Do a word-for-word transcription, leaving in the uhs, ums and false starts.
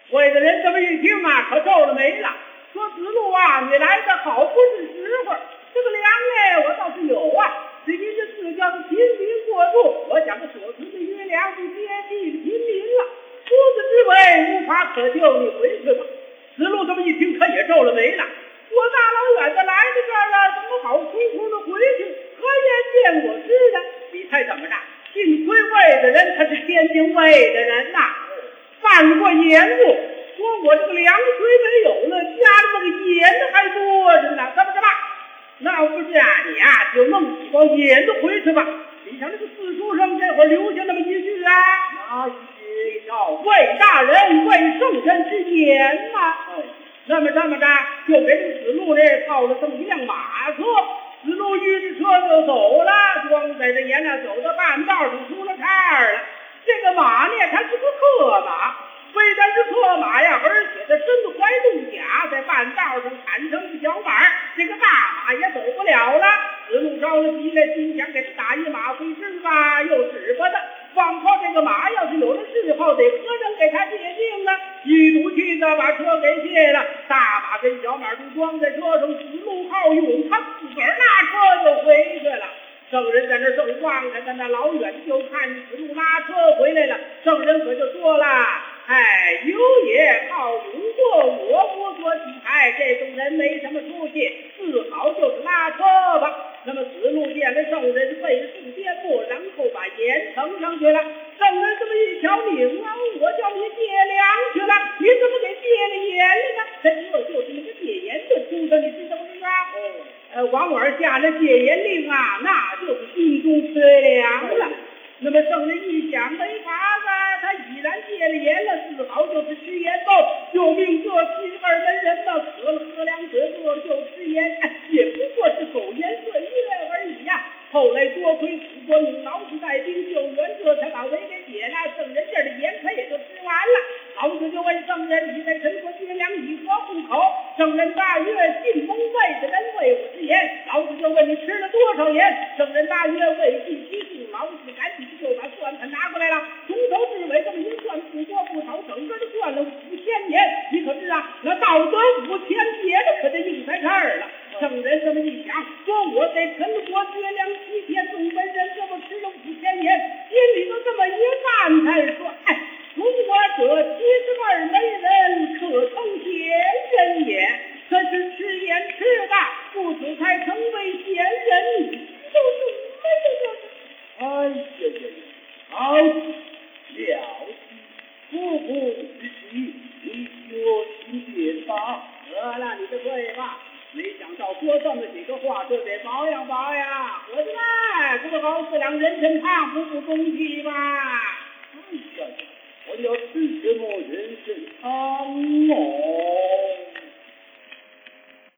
会的人这么一听啊，可皱了眉了，说子路啊，你来的好不是时候，这个粮哎，我倒是有啊，只因这四教的贫民过度，我想着所存的余粮就接济贫民了，夫子之为无法可救，你回去吧。子路这么一听，可也皱了眉了，我大老远的来到这儿了，怎么好匆匆的回去？何言见我知的？你猜怎么着？幸亏魏的人他是天津卫的人呐、啊，犯过盐路，说我这个粮水没有了，加了这个盐还多着呢，怎么着吧？那不是啊，你啊就弄几包盐都回去吧。你瞧这个四书上这会儿留下那么一句啊，哪一句叫魏大人为圣人之言嘛？哦，那么这么着，就给这子路呢套了这么一辆马车。子路遇着车就走了，装载着盐呢，走到半道上出了岔了。这个马呢，它是个克马，非但是克马呀，而且它身子怀重甲，在半道上砍成一小马，这个大马也走不了了。子路着了急了，心想给他打一马回身吧，又使不得。往后这个马要是有了嗜好，得何人给他界定呢？一赌气的把车给卸了，大马跟小马都装在车上，子路好勇，他自个儿拉车就回去了。圣人在那正望着，在那老远就看见子路拉车回来了。圣人可就说了：“哎，有也好勇过我国所体裁，这种人没什么出息，自好就是拉车吧。”那么子路见了圣人，为数颠簸，然后把盐盛上去了。圣人这么一瞧，你啊，我叫你借粮去了，你怎么给借了盐了呢？这这就是那个戒盐的出身，你知道不知道？哦。呃，往往下了戒严令啊，那就是心中缺粮了。那么圣人一想没法子，他已然戒了盐了，自好就是吃盐豆，就命各七二门人呢，渴了喝凉水，饿了就吃盐，也不过是苟延岁月而已呀、啊。后来多亏楚国命老子带兵救援，这才把围给解了，圣人这儿的盐他也就吃完了。老子就问圣人：“你在陈国绝粮以何户口？”圣人大曰：“晋蒙魏的人为我之盐。”老子就问：“你吃了多少盐？”圣人大曰：“未计其数。”老子赶紧就把算盘拿过来了，从头至尾这么一算，不多不少，整个就算了五千年。你可知啊，那道德五千别的可就硬在这儿了。圣人这么一想，说我在陈国绝粮七天，众门人这么吃了五千年，心里头这么一暗才说：“哎，如我这七十二门人，可称贤人也。可是吃盐吃的，故此才成为贤人。”就是没有这。哎呀呀，好了不不不起，你说听见吧？得了你的对吧？没想到说这么几个话，就得保养保养。我的妈，这个好四两人参胖不不中气吧？哎呀，我要吃什么人参汤哦？